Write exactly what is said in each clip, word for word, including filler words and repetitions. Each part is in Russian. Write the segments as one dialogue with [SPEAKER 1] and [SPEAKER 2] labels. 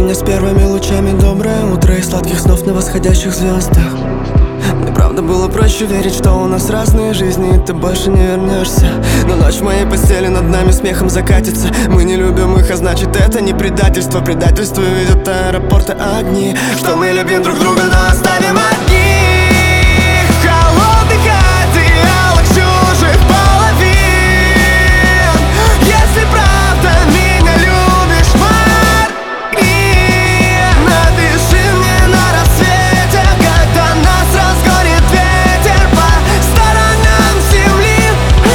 [SPEAKER 1] мне с первыми лучами доброе утро и сладких снов на восходящих звездах. Мне правда было проще верить, что у нас разные жизни, и ты больше не вернешься. Но ночь в моей постели над нами смехом закатится. Мы не любим их, а значит это не предательство. Предательство ведет аэропорты огни. Что мы любим друг друга, но оставим одни. Холодный хат и алых чужих половин. Если правда меня любишь, парни, напиши мне на рассвете, когда нас разгонит ветер по сторонам земли.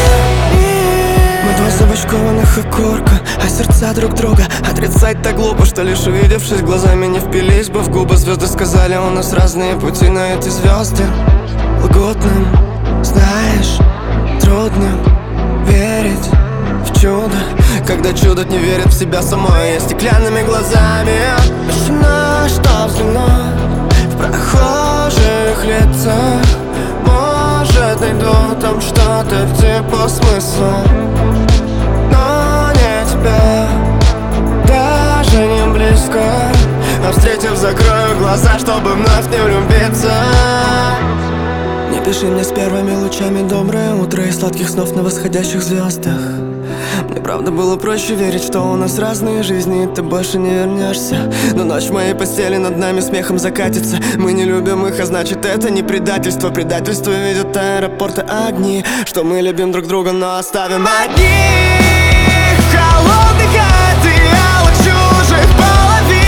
[SPEAKER 1] Мы два забочкованных окурка, а сердца друг друга отрицать так глупо, что лишь увидевшись глазами не впились бы в губы. Звезды сказали, у нас разные пути, но эти звезды лгут нам, знаешь, трудно верить в чудо, когда чудо не верит в себя самое. Я стеклянными глазами решена, что взглянуть в прохожих лицах. Может, найду там что-то типа смысла, но не тебя, даже не близко. А встретив, закрою глаза, чтобы вновь не влюбиться. Не пиши мне с первыми лучами доброе утро и сладких снов на восходящих звездах. Мне правда было проще верить, что у нас разные жизни, и ты больше не вернешься. Но ночь в моей постели над нами смехом закатится. Мы не любим их, а значит это не предательство. Предательство ведет аэропорты огни. Что мы любим друг друга, но оставим одни. Холодный хат и алых чужих половин.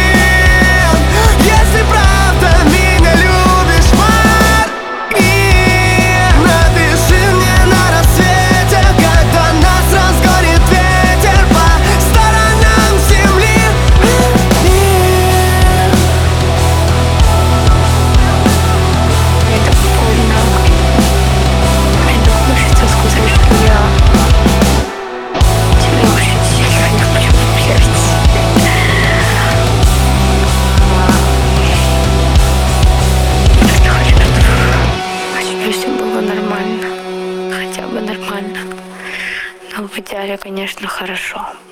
[SPEAKER 1] Если правда меня любишь, напиши мне на рассвете, когда нас разгонит ветер по сторонам земли.
[SPEAKER 2] Это больно. Мне так хочется сказать, что я тебя очень сильно люблю, блядь. Просто хочу, чтобы все было нормально. Хотя бы нормально. Но в идеале, конечно, хорошо.